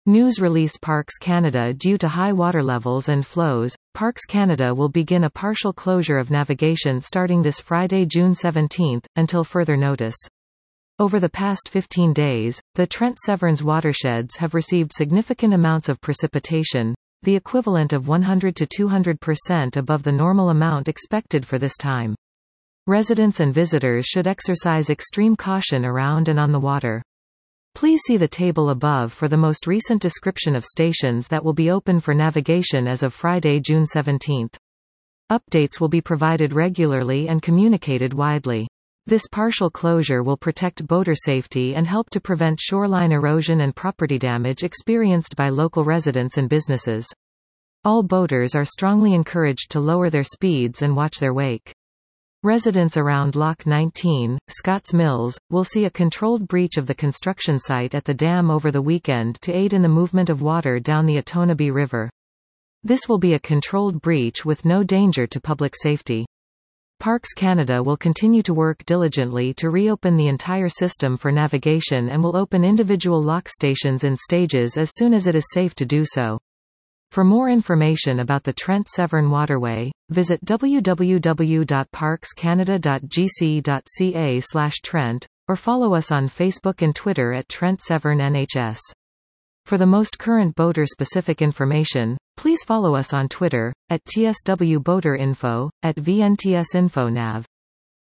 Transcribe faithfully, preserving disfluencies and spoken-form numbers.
News release Parks Canada. Due to high water levels and flows, Parks Canada will begin a partial closure of navigation starting this Friday, June seventeenth, until further notice. Over the past fifteen days, the Trent Severns watersheds have received significant amounts of precipitation, the equivalent of one hundred to two hundred percent above the normal amount expected for this time. Residents and visitors should exercise extreme caution around and on the water. Please see the table above for the most recent description of stations that will be open for navigation as of Friday, June seventeenth. Updates will be provided regularly and communicated widely. This partial closure will protect boater safety and help to prevent shoreline erosion and property damage experienced by local residents and businesses. All boaters are strongly encouraged to lower their speeds and watch their wake. Residents around Lock nineteen, Scotts Mills, will see a controlled breach of the construction site at the dam over the weekend to aid in the movement of water down the Otonabee River. This will be a controlled breach with no danger to public safety. Parks Canada will continue to work diligently to reopen the entire system for navigation and will open individual lock stations in stages as soon as it is safe to do so. For more information about the Trent Severn Waterway, visit w w w dot parks canada dot g c dot c a slash Trent, or follow us on Facebook and Twitter at Trent Severn N H S. For the most current boater-specific information, please follow us on Twitter, at T S W Boater Info, at V N T S Info Nav.